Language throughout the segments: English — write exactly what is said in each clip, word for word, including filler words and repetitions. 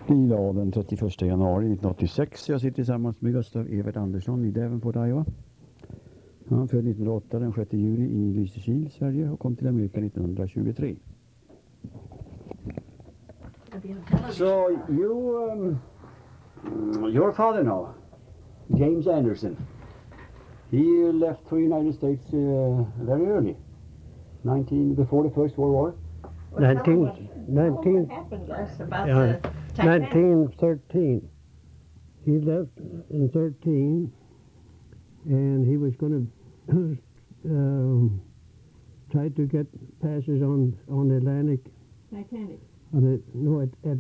Idag den trettioförsta januari nittonhundraåttiosex. Jag sitter tillsammans med Gustav Evert Andersson i Davenport, Iowa. Han född nittonhundraåtta den sjätte juli i Lysekil, Sverige, och kom till Amerika nittonhundratjugotre. So you, um, your father now, James Anderson, he left for the United States uh, very early, nineteen before the First World War. nineteen, nineteen, happened Gus, about yeah, the Titanic? nineteen thirteen. He left in thirteen, and he was going to um, try to get passes on on the Atlantic. Titanic. On the no, at, at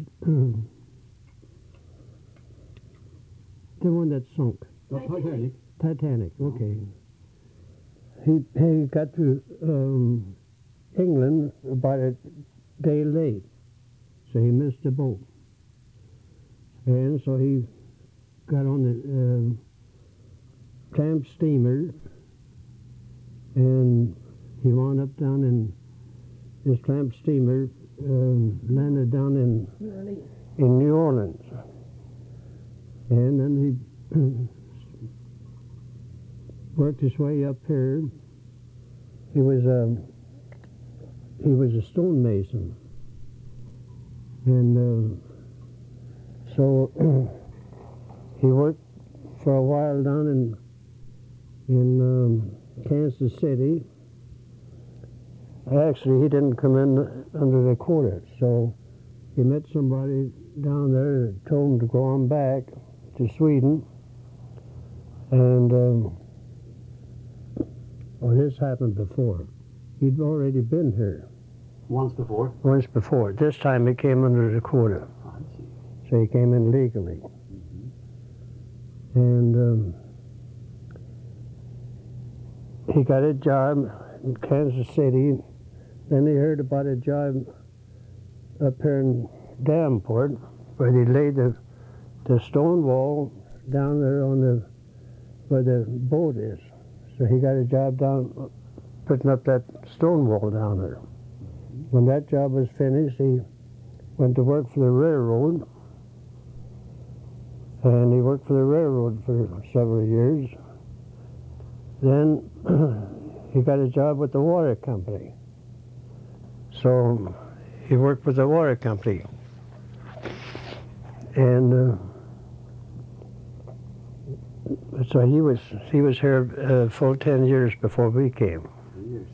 the one that sunk. Titanic. Titanic. Okay. He he got to um, England about a day late, so he missed the boat. And so he got on the uh, tramp steamer, and he wound up down in this tramp steamer, um, landed down in New Orleans. in New Orleans, and then he worked his way up here. He was a he was a stonemason, and uh, so he worked for a while down in in um, Kansas City. Actually, he didn't come in under the quota, so he met somebody down there that told him to go on back to Sweden. And um, well, this happened before. He'd already been here Once before. once before. This time he came under the quota, I see. so he came in legally. And um, he got a job in Kansas City. Then he heard about a job up here in Davenport, where they laid the, the stone wall down there on the where the boat is. So he got a job down putting up that stone wall down there. When that job was finished, he went to work for the railroad, and he worked for the railroad for several years. Then he got a job with the water company. So he worked with the water company. And uh, so he was he was here uh, full ten years before we came. Years.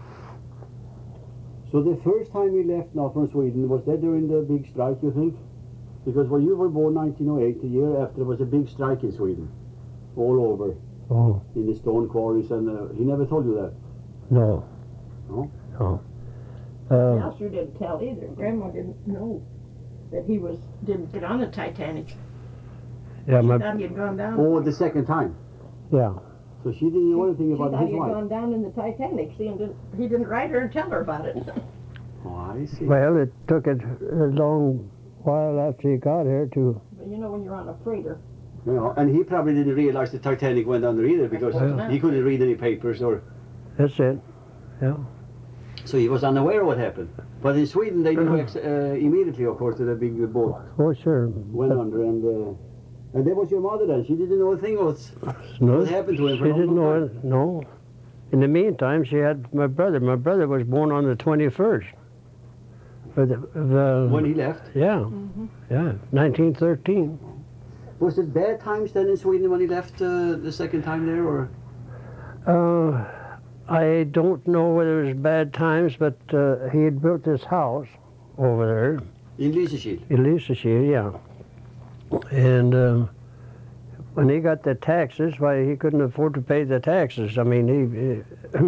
So the first time we left now from Sweden, was that during the big strike, you think? Because when you were born nineteen oh eight, the year after, there was a big strike in Sweden, all over, Oh, in the stone quarries, and uh, he never told you that? no. No? No. Uh, Else you didn't tell either. Grandma didn't know that he was didn't get on the Titanic. yeah, She my, thought he had gone down. Oh, the second time. yeah. So she didn't know anything She about thought his he had wife? gone down in the Titanic. See, and didn't, he didn't write her and tell her about it. Oh, I see. Well, it took it a long while after he got here to. But you know, when you're on a freighter, Yeah, and he probably didn't realize the Titanic went under either, because Well- he couldn't read any papers, or That's it. Yeah. so he was unaware of what happened. But in Sweden, they knew ex- uh, immediately, of course, that a big boat Oh, sure. went under, and uh, and that was your mother then. She didn't know a thing what No, what happened to him. she for a long, didn't long know time. it. No. In the meantime, she had my brother. My brother was born on the twenty-first. For the, the When he left, yeah, Mhm. yeah, nineteen thirteen. was it bad times then in Sweden when he left uh, the second time there, or? Uh, I don't know whether it was bad times, but uh, he had built this house over there In Lysekil. in Lysekil, yeah. And um, when he got the taxes, why he couldn't afford to pay the taxes. I mean, he he,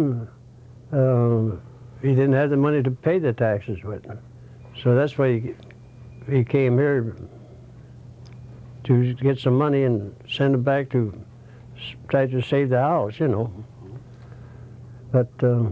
um, he didn't have the money to pay the taxes with. So that's why he, he came here to get some money and send it back to s- try to save the house, you know. But um,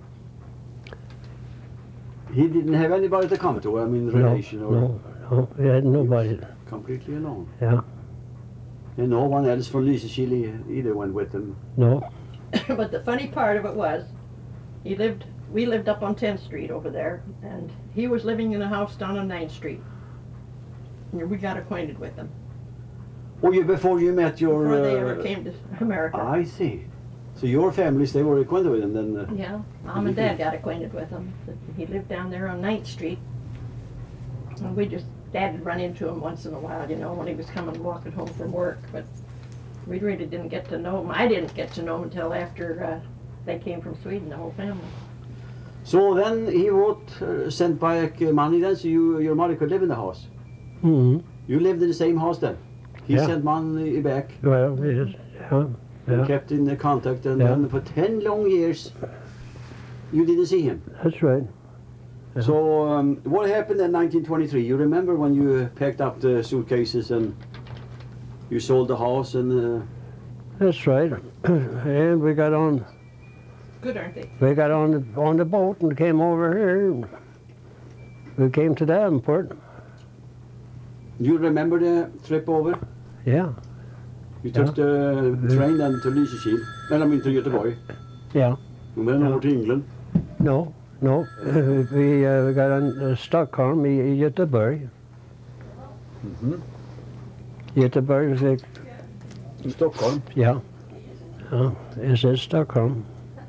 He didn't have anybody to come to, I mean, no, relation, or no, no, he had nobody. completely alone. Yeah, And no one else from Lysekil e- either went with him. no. but the funny part of it was, he lived. We lived up on tenth Street over there, and he was living in a house down on ninth Street. We got acquainted with them Oh, you before you met your. before they uh, ever came to America. I see. So your families, they were acquainted with him then. Uh, Yeah, Mom and Dad got acquainted with him. He lived down there on Ninth Street. And we just, Dad would run into him once in a while, you know, when he was coming walking home from work. But we really didn't get to know him. I didn't get to know him until after uh, they came from Sweden, the whole family. So then he wrote, uh, sent back uh, money then, so you, your mother could live in the house. Mm-hmm. You lived in the same house then. He Yeah. sent money back. Well, yes, yeah, And yeah, kept in the contact, and Yeah. then for ten long years, you didn't see him. that's right. Yeah. So um, what happened in nineteen twenty-three? You remember when you uh, packed up the suitcases and you sold the house and. Uh, That's right. And we got on, Good, aren't they? we got on the, on the boat and came over here. We came to Davenport. you remember the trip over? Yeah, You took the train then to Lysekil, eller I mean to Göteborg. yeah. And then Ja. over to England. No, no. we, uh, we got on uh, Stockholm i, i Göteborg. Mhm. Göteborg, is it- Stockholm. yeah. Ja, it says Stockholm.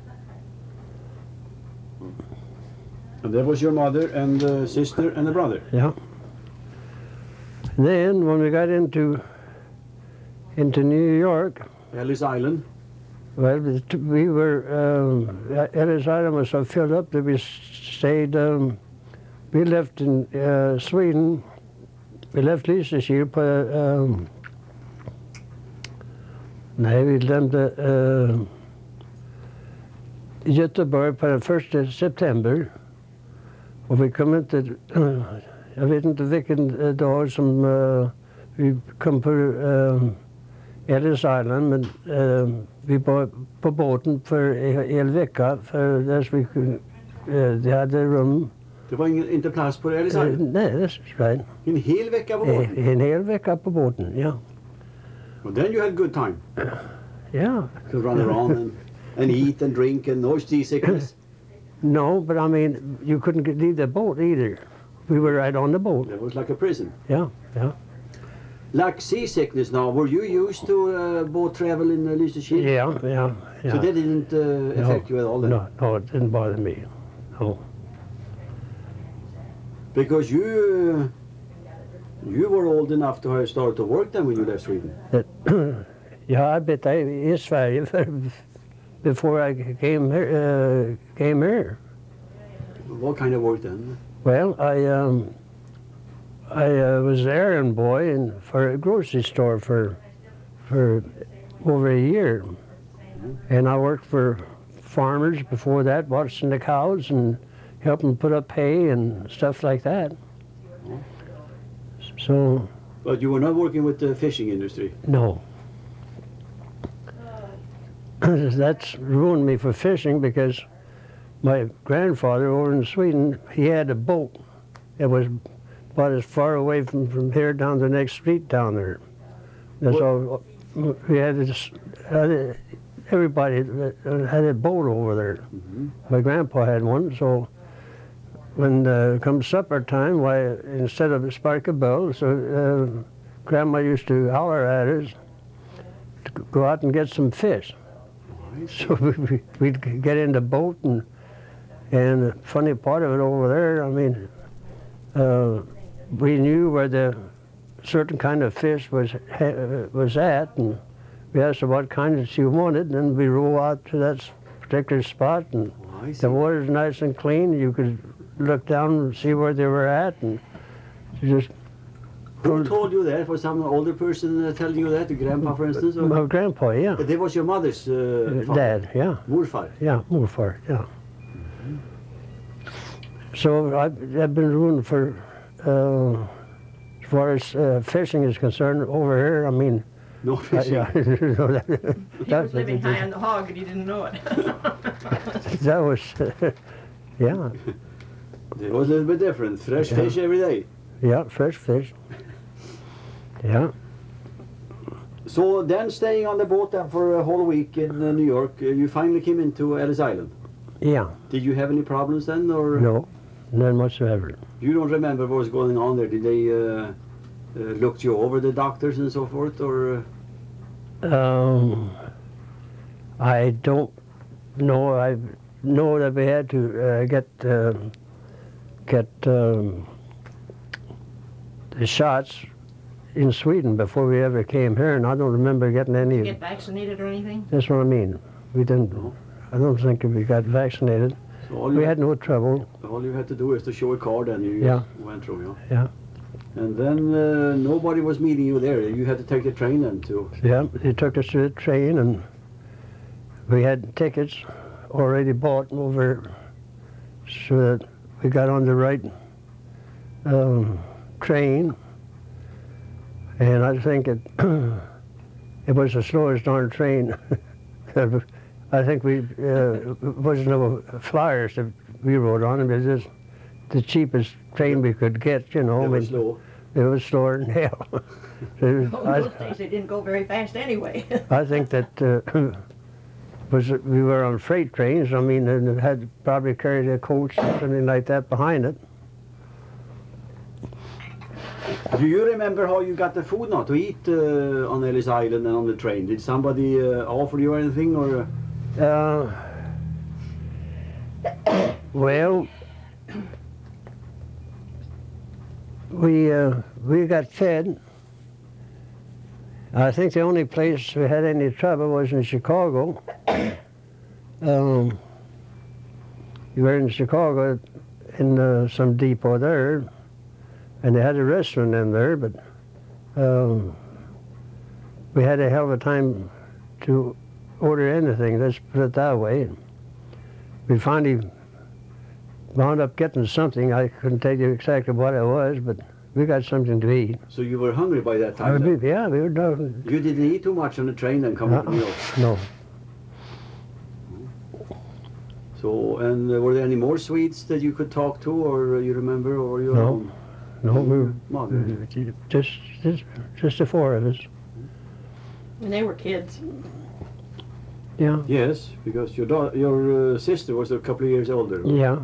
And there was your mother and uh, sister and a brother. Yeah. Then when we got into into New York, Ellis Island. well, the t- we were um, Ellis Island was so filled up that we s- stayed. Um, we left in uh, Sweden. Vi left Lysekil på um, nej, vi lämnade uh, Göteborg på den första september. Och vi kom inte, uh, jag vet inte vilken uh, dag som uh, vi kom på uh, Ellis Island, men uh, vi var på båten för en hel vecka för där vi kunde, uh, de hade rum. Det var ingen, inte plats på Ellis Uh, Island. nej, that's right. En hel vecka på båten. En hel vecka på båten, ja. And then you had good time Yeah. to run around and, and eat and drink and no seasickness. No, but I mean, you couldn't get, leave the boat either. We were right on the boat. It was like a prison. Yeah, yeah. Like seasickness now, were you used to uh, boat travel in uh, Lysekil? Yeah, yeah, yeah. So that didn't uh, affect you at all then? No, no, it didn't bother me. No. Because you uh, you were old enough to have started to work then when you left Sweden. Jag arbetade i Sverige för, before I came here. Uh, came here. What kind of work then? Well, I um, I uh, was an errand boy in, for a grocery store for for over a year, and I worked for farmers before that, watching the cows and helping put up hay and stuff like that. So But you were not working with the fishing industry. no, that's ruined me for fishing because my grandfather over in Sweden, he had a boat. It was about as far away from, from here down the next street down there. That's What- all. We had this, uh, everybody had a boat over there. Mm-hmm. My grandpa had one, so when uh, come supper time, why instead of spark a bell, so uh, Grandma used to holler at us to go out and get some fish. So we, we'd get in the boat, and and the funny part of it over there, I mean, uh, we knew where the certain kind of fish was ha- was at, and we asked her what kind she wanted, and then we row out to that particular spot, and Oh, I see. the water's nice and clean. You could look down and see where they were at, and you just. Who told you that? Was some older person uh, telling you that? Your grandpa, for instance? Or? My grandpa, yeah. That was your mother's uh, father? Dad, yeah. Morfar. Yeah, morfar, yeah. So I've, I've been ruined for, uh, as far as uh, fishing is concerned over here. I mean, No uh, fishing. yeah, you know, that, He that, was living high on the hog and he didn't know it. that was, yeah, It was a little bit different. Fresh Yeah. fish every day. yeah, fresh fish. Yeah, So then staying on the boat then for a whole week in uh, New York, uh, you finally came into Ellis Island. yeah, Did you have any problems then, or no, none whatsoever. you don't remember what was going on there? Did they uh, uh, looked you over, the doctors and so forth, or? Uh... Um, I don't know. I know that we had to uh, get uh, get um, the shots in Sweden before we ever came here, and I don't remember getting Did you any. get vaccinated or anything? That's what I mean. We didn't. No. I don't think we got vaccinated. So all you, We had no trouble. all you had to do is to show a card and you Yeah. went through, yeah? Yeah. And then uh, nobody was meeting you there. You had to take the train then to... Yeah, they took us to the train, and we had tickets already bought over, so that we got on the right um, train. And I think it it was the slowest darn train. I think we uh, wasn't no flyers that we rode on. It was just the cheapest train we could get, you know. It was I mean, slow. It was slower than hell. So Oh, in those I, days, they didn't go very fast anyway. I think that uh, was we were on freight trains. I mean, and it had probably carried a coach or something like that behind it. Do you remember how you got the food now to eat uh, on Ellis Island and on the train? Did somebody uh, offer you anything, or? Uh... Uh, well, we uh, we got fed. I think the only place we had any trouble was in Chicago. Um, we were in Chicago in uh, some depot there, and they had a restaurant in there, but um, we had a hell of a time to order anything, let's put it that way. We finally wound up getting something. I couldn't tell you exactly what it was, but we got something to eat. So you were hungry by that I time? then? mean, yeah, we were done. You didn't eat too much on the train then coming Uh-uh. from New York? No. So, and uh, were there any more Swedes that you could talk to, or uh, you remember, or you? No. No, we were Mother. just, just, just the four of us. When they were kids. Yeah. Yes, because your da- your uh, sister was a couple of years older. Yeah.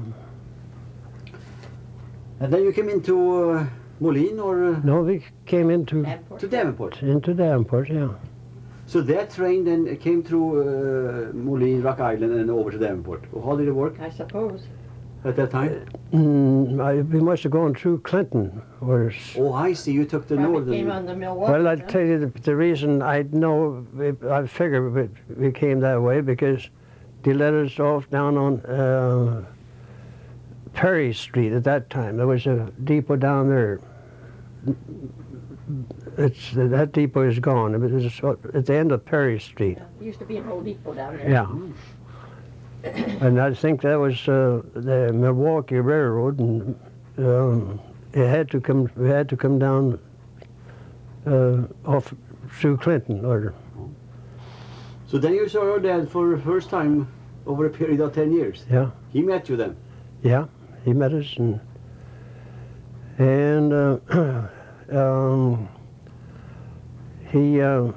And then you came into uh, Moline, or uh, No, we came into Davenport. to Davenport. into Davenport. Yeah. So that train then came through uh, Moline, Rock Island, and over to Davenport. How did it work I suppose. at that time? Mm, I, we must have gone through Clinton, or. s- Oh, I see. You took the Probably northern. came on the Milwaukee. Well, I'll huh? tell you the, the reason I know, I figure we, we came that way because they let us off down on uh, Perry Street at that time. There was a depot down there. It's, that depot is gone. It was at the end of Perry Street. Yeah, there used to be an old depot down there. Yeah. And I think that was uh, the Milwaukee Railroad, and um, it had to come. We had to come down uh, off through Clinton, or So then you saw your dad for the first time over a period of ten years. yeah, He met you then. yeah. He met us, and and uh, um, he. Uh,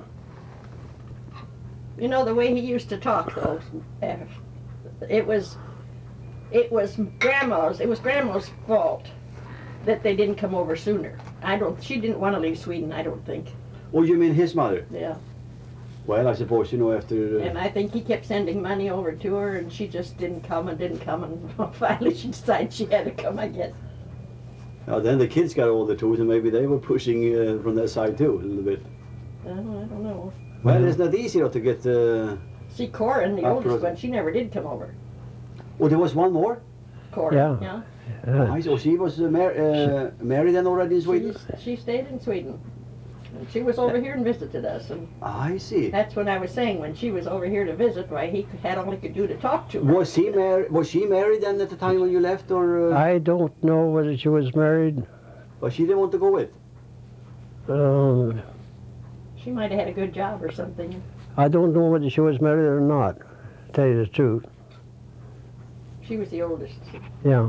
You know the way he used to talk, though. uh, It was, it was grandma's. It was grandma's fault that they didn't come over sooner. I don't. She didn't want to leave Sweden. I don't think. Oh, you mean his mother? Yeah. Well, I suppose you know after. Uh, And I think he kept sending money over to her, and she just didn't come and didn't come, and finally she decided she had to come. I guess. uh, then the kids got older too, so maybe they were pushing uh, from their side too a little bit. I don't, I don't know. Well, Mhm. it's not easy though, to get. Uh... See, Corin, the Up oldest Rosa. one, she never did come over. Oh, there was one more. Corin. Yeah. Yeah. uh, I so she was uh, mar- uh, married then already in Sweden. She's- She stayed in Sweden. And she was over here and visited us, and I see. that's what I was saying. When she was over here to visit, why he had all he could do to talk to her. Was he mar- Was she married then at the time when you left, or? Uh... I don't know whether she was married. But she didn't want to go with. Um, She might have had a good job or something. I don't know whether she was married or not. To tell you the truth. She was the oldest. Yeah.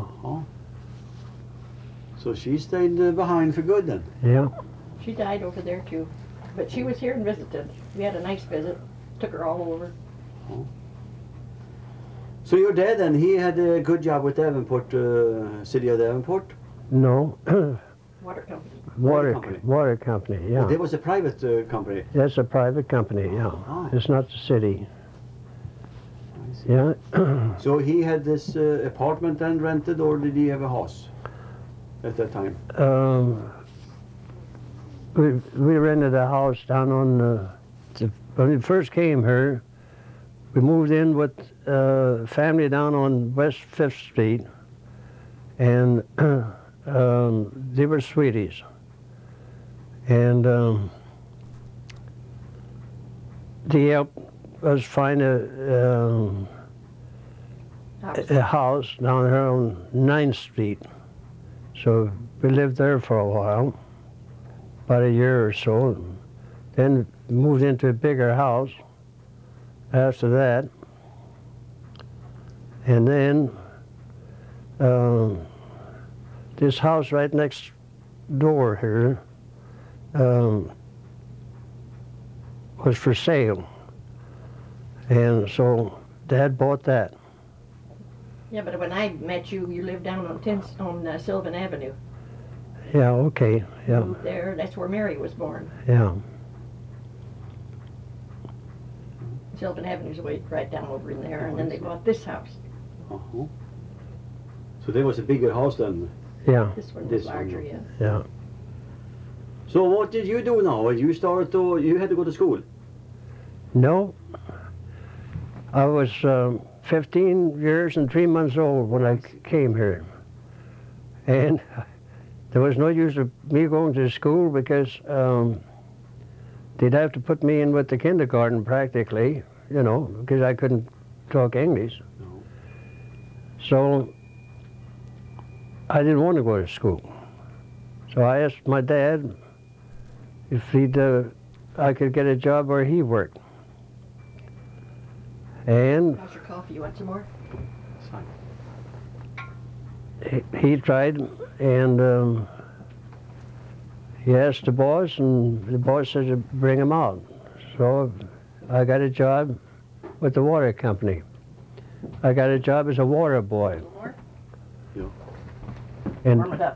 So she stayed uh, behind for good then. Yeah. She died over there too. But she was here and visited. We had a nice visit. Took her all over. So your dad then, he had a good job with Davenport, uh, city of Davenport. No. Water company. Water, company. water company, Oh, yeah. there was a private uh, company. That's a private company, yeah. Ah. It's not the city, I see. yeah. So he had this uh, apartment then rented, or did he have a house at that time? um, we, we rented a house down on, uh, the, when we first came here, we moved in with a family down on West Fifth Street, and um, they were Swedes. And um, they helped us find a, um, House. a house down here on Ninth Street. So we lived there for a while, about a year or so. Then moved into a bigger house after that. And then um, this house right next door here um, was for sale. And so Dad bought that. Yeah, but when I met you, you lived down on tenth, on uh, Sylvan Avenue. Yeah, okay, yeah, Moved there. That's where Mary was born. yeah. Sylvan Avenue's way right down over in there, and then they bought this house. Uh-huh. So there was a bigger house then. Yeah, This one This was one, larger, yeah. yeah. yeah. So what did you do now? You started to, you had to go to school? No, I was um, fifteen years and three months old when I c- came here. And there was no use of me going to school because um, they'd have to put me in with the kindergarten practically, you know, because I couldn't talk English. No. So I didn't want to go to school. So I asked my dad if he'd, uh, I could get a job where he worked. And How's your coffee? You want some more? It's fine. he, he tried, and um, he asked the boss, and the boss said to bring him out. So I got a job with the water company. I got a job as a water boy. A little more? And Warm it up.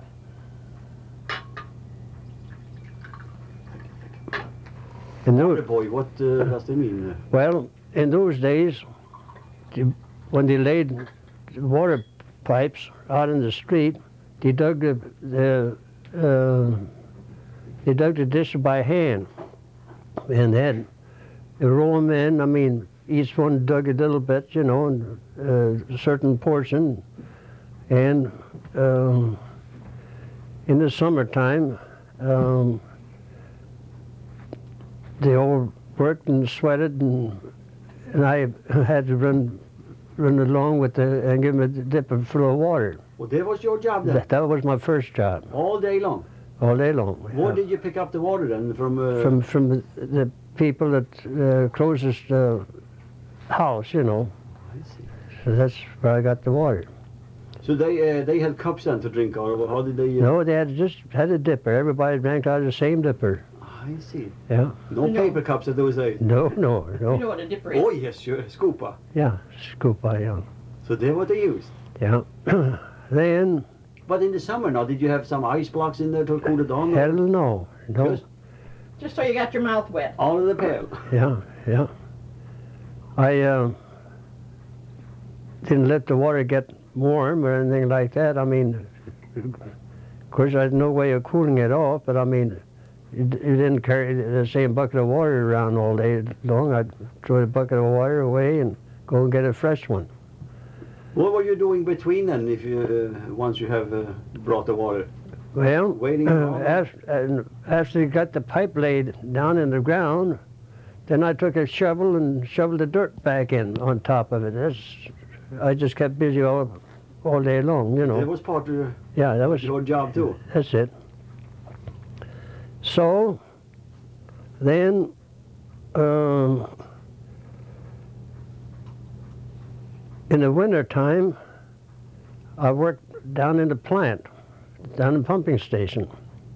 in Water those, boy, what uh, does that mean? well, in those days, the- when they laid water pipes out in the street, they dug the, the uh, they dug the ditch by hand, and they had they roll them in. I mean, each one dug a little bit, you know, and, uh, a certain portion, and um, in the summertime, um, they all worked and sweated, and and I had to run run along with the and give them a dipper full of water. Well, that was your job then? That, that was my first job, All day long? all day long. Where yeah. did you pick up the water then? From, uh, From from the, the people that uh, closest uh, house, you know. I see. So that's where I got the water. So they uh, they had cups then to drink, or how did they? Uh, No, they had just had a dipper. Everybody drank out of the same dipper. I see. Yeah. No No. paper cups at those days. No, no, You no. know what a dipper is? Oh yes, sure, scooper. Yeah, scoop by yeah. So they what they used. Yeah. Then, But in the summer now, did you have some ice blocks in there to cool it down? hell no, no. Just Just so you got your mouth wet. out of the pail. Yeah, yeah. I uh, didn't let the water get warm or anything like that. I mean, of course, I had no way of cooling it off, but I mean, you, d- you didn't carry the same bucket of water around all day long. I'd throw the bucket of water away and go and get a fresh one. What were you doing between then, if you uh, once you have uh, brought the water? Well, Waiting uh, for- after, and after you got the pipe laid down in the ground, then I took a shovel and shoveled the dirt back in on top of it. That's, I just kept busy all, all day long, you know. That was part of your, Yeah, that was, your job too. that's it. So, then, um, in the winter time, I worked down in the plant, down in the pumping station.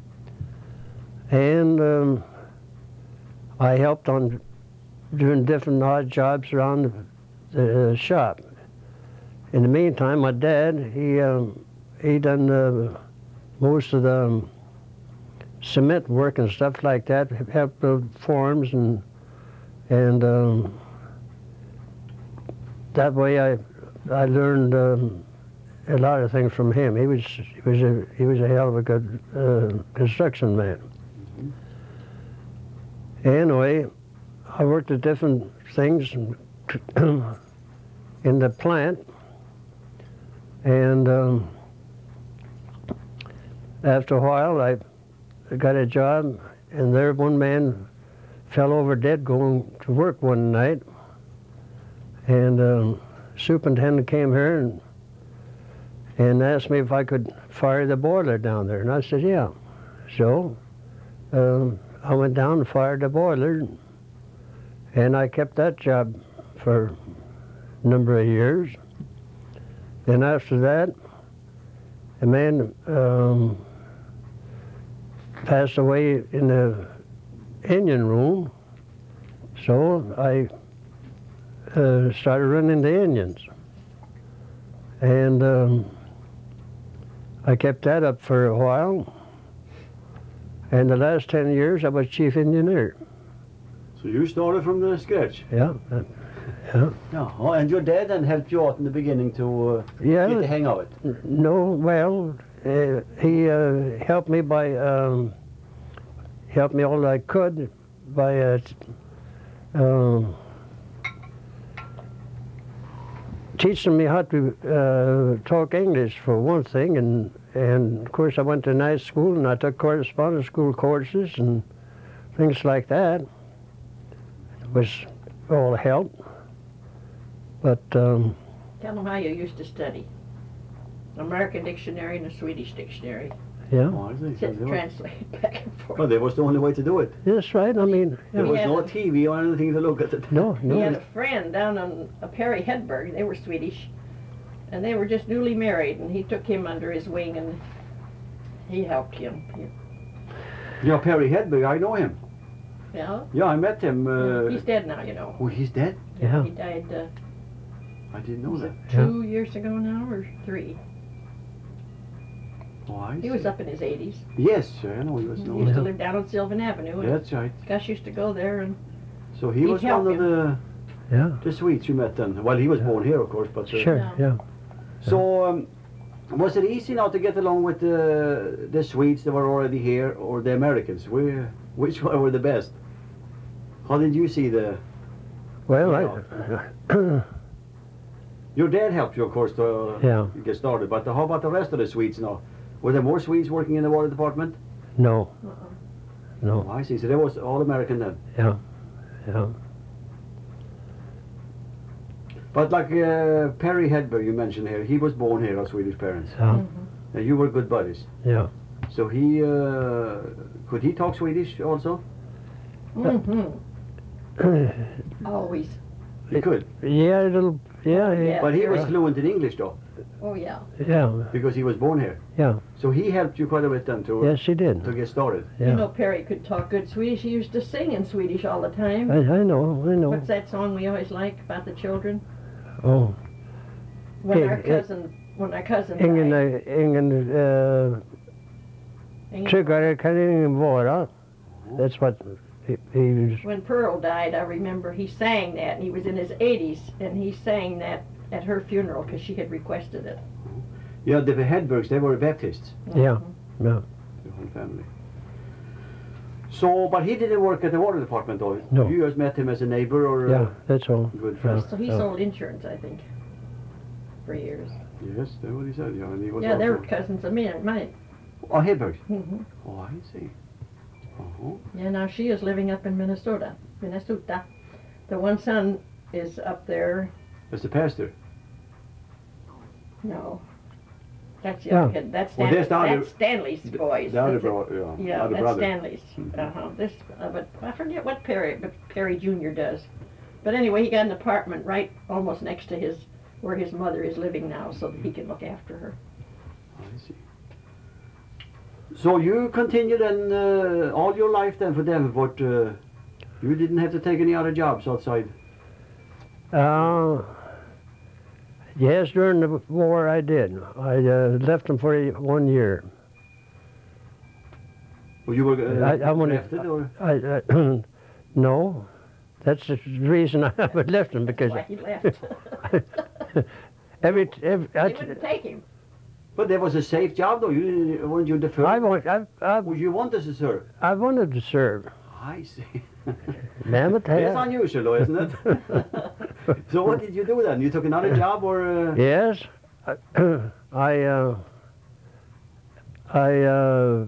And um, I helped on doing different odd jobs around the, the shop. In the meantime, my dad, he um, he done uh, most of the um, cement work and stuff like that, helped build farms, and and um, that way I I learned um, a lot of things from him. He was he was a he was a hell of a good uh, construction man. Anyway, I worked at different things in the plant, and um, after a while I got a job, and there one man fell over dead going to work one night, and um, superintendent came here and and asked me if I could fire the boiler down there, and I said yeah. So um, I went down and fired the boiler, and I kept that job for a number of years. Then after that, a man um, passed away in the engine room, so I uh, started running the engines. And um, I kept that up for a while, and the last ten years I was chief engineer. So you started from the scratch? Yeah, uh, yeah. Yeah. Oh, and your dad then helped you out in the beginning to uh, Yeah. get the hang of it? No, well, uh, he uh, helped me by, um, helped me all I could by uh, um, teaching me how to uh, talk English for one thing, and and of course I went to night school and I took correspondence school courses and things like that. It was all help, but um, Tell them how you used to study. American dictionary and a Swedish dictionary. yeah, Oh, I see. Sit and So- translate back and forth. Well, that was the only way to do it. that's right. I mean, There yeah. was Yeah. no T V or anything to look at it. no, He no, had a friend down on uh, Perry Hedberg. They were Swedish, and they were just newly married. And he took him under his wing, and he helped him. He- Yeah, Perry Hedberg, I know him. Yeah, Yeah, I met him. Uh, he's dead now. You know. oh, he's dead? Yeah. He died uh, I didn't know was that. it two years ago now, or three. Oh, I He see. was up in his eighties. Yes, I know he was. He No, used to Yeah. live down on Sylvan Avenue, and That's right. Gus used to go there. And So he He'd was help one of the, yeah, the Swedes you met then. Well, he was born here, of course, but... Uh, sure, Yeah. yeah. So, um, was it easy now to get along with the, the Swedes that were already here, or the Americans? We, which one were the best? How did you see the... Well, Yeah. I, Your dad helped you, of course, to Yeah. get started, but how about the rest of the Swedes now? Were there more Swedes working in the water department? no, uh-uh. no, Oh, I see. So there was all American then. yeah, yeah. But like uh, Perry Hedberg you mentioned here, he was born here of Swedish parents. Yeah, Mhm. And you were good buddies. yeah. So he, uh, could he talk Swedish also? Mhm. Always. He could. Yeah, a little, yeah, he- Yeah. But he was Yeah. fluent in English though, Oh yeah. yeah, because he was born here. yeah. So he helped you quite a bit then to, Yes, he did. to get started. You Yeah, know Perry could talk good Swedish. He used to sing in Swedish all the time. I, I know, I know. What's that song we always like about the children? Oh, When Hey, our uh, cousin, when our cousin ingen, died. eh, ingen, uh, Ingen- tryggare kan ingen vara. That's what he, he was, When Pearl died, I remember he sang that, and he was in his eighties, and he sang that at her funeral because she had requested it. Yeah, the Hedbergs, they were Baptists, yeah, yeah. the whole family. So, but he didn't work at the water department though? No. You just met him as a neighbor or? Yeah, Uh, that's all. good Yeah, friend. So he yeah. sold insurance, I think, for years. Yes, that's what he said, yeah. And he was Yeah, they were also... cousins of mine. mine. Oh, Hedbergs? Mhm. Oh, I see. Uh-huh. Yeah, now she is living up in Minnesota. Minnesota. The one son is up there. As the pastor? No. That's the Yeah. other kid. That's, Well, Stan- there's the other- that's Stanley's boys. The other That's it. brother, yeah. Yeah, other that's brother. Stanley's. Mhm. Uh-huh. This, uh, but I forget what Perry, but Perry Junior does. But anyway, he got an apartment right almost next to his, where his mother is living now, so that he can look after her. I see. So you continued then uh, all your life then for them, but uh, you didn't have to take any other jobs outside? Uh, yes, during the war I did. I uh, left them for a- one year. Well, you were uh, I- I wanna- drafted, or? I, I no, that's the reason I left him, because Why he left. every every They I, wouldn't take him. But that was a safe job, though. You weren't you deferred? I want I I, Well, you wanted to serve. I wanted to serve. I see. Mammoth It's Head. unusual, though, isn't it? So what did you do then? You took another job, or? Uh... Yes, I I uh, I uh,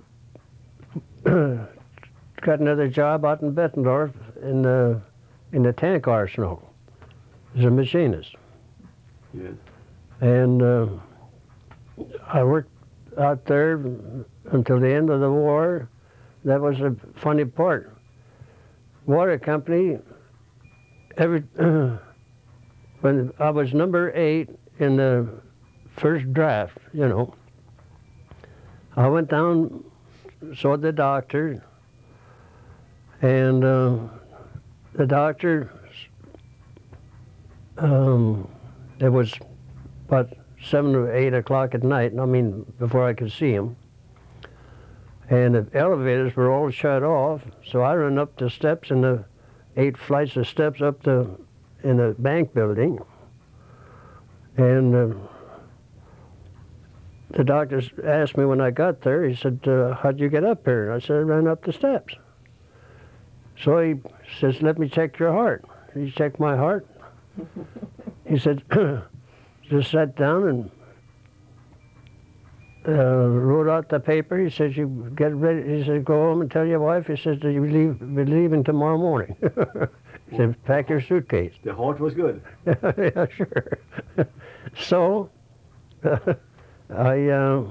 got another job out in Bettendorf in the in the tank arsenal as a machinist, Yes. and uh, I worked out there until the end of the war. That was a funny part. Water company, every when I was number eight in the first draft, you know, I went down, saw the doctor, and uh, the doctor, um, it was about seven or eight o'clock at night, I mean, before I could see him. And the elevators were all shut off, so I ran up the steps, and the eight flights of steps up the in the bank building. And uh, the doctor asked me when I got there, he said, uh, how'd you get up here? I said, I ran up the steps. So he says, let me check your heart. He checked my heart. He said, just sat down and uh, wrote out the paper. He says, you get ready. He said, go home and tell your wife. He says, you leave, be leaving tomorrow morning. He said, pack your suitcase. The heart was good. Yeah, sure. So, I uh,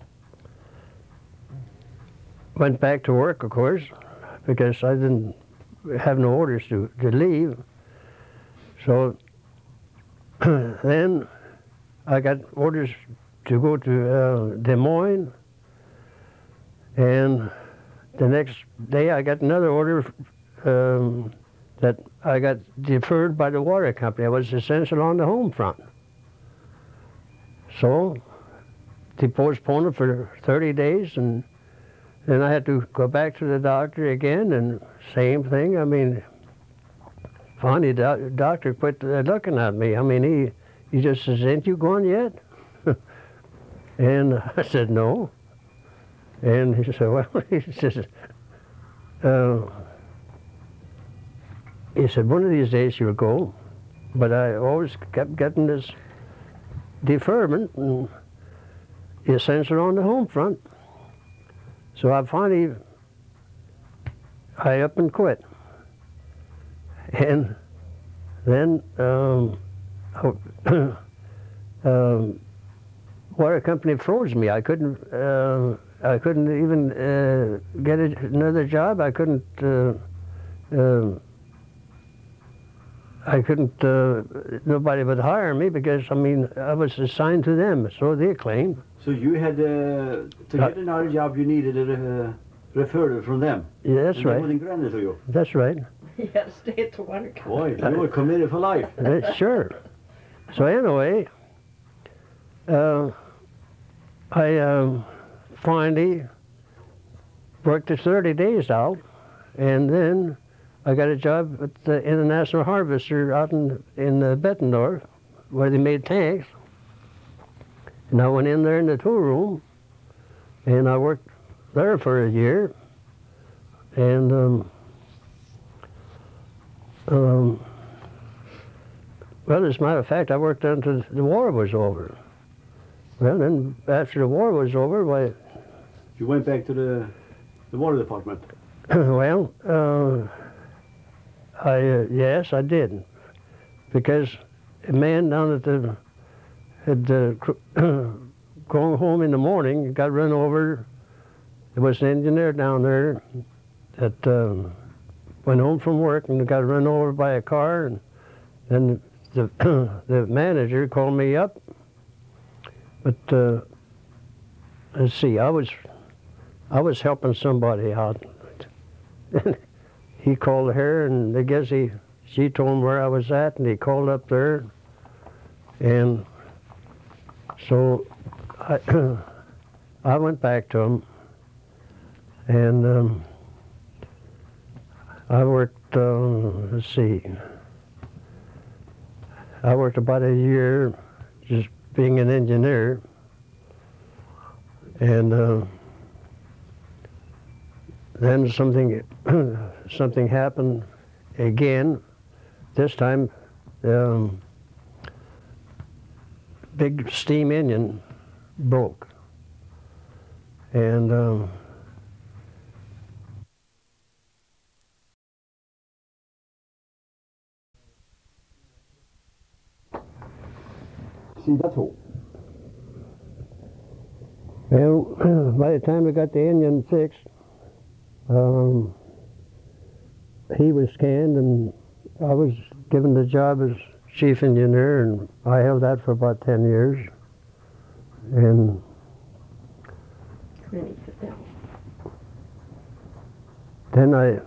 went back to work, of course, because I didn't have no orders to, to leave. So then I got orders to go to uh, Des Moines, and the next day I got another order um, that I got deferred by the water company. I was essential on the home front. So they postponed it for thirty days, and then I had to go back to the doctor again, and same thing. I mean, finally the doctor quit uh, looking at me. I mean, he, he just says, ain't you gone yet? And I said, no. And he said, well, he says, uh, he said, one of these days you'll go. But I always kept getting this deferment, and essential on the home front. So I finally, I up and quit. And then um, um, water company froze me. I couldn't, uh, I couldn't even uh, get a, another job. I couldn't, uh, uh, I couldn't, uh, nobody would hire me because, I mean, I was assigned to them, so they claimed. So you had, uh, to get another job, you needed a uh, referral from them. Yeah, that's and they right. wouldn't grant it to you. That's right. He had to stay at the water company. Boy, you were committed for life. Uh, sure. So anyway, uh, I um, finally worked the thirty days out, and then I got a job at the International Harvester out in, in uh, Bettendorf, where they made tanks. And I went in there in the tool room, and I worked there for a year. And um, um, well, as a matter of fact, I worked until the war was over. Well, then after the war was over, why, You went back to the, the water department. well, uh, I uh, yes, I did, because a man down at the had uh, gone home in the morning, got run over. There was an engineer down there that um, went home from work and got run over by a car, and then the the manager called me up. But uh, let's see, I was I was helping somebody out. He called her, and I guess he she told him where I was at, and he called up there, and so I I went back to him, And um, I worked, uh, let's see, I worked about a year just being an engineer. And uh, then something, something happened again. This time, um, big steam engine broke. And um, Sida två. well, by the time we got the engine fixed, um, he was scanned and I was given the job as chief engineer, and I held that for about ten years. And Really sit down. then I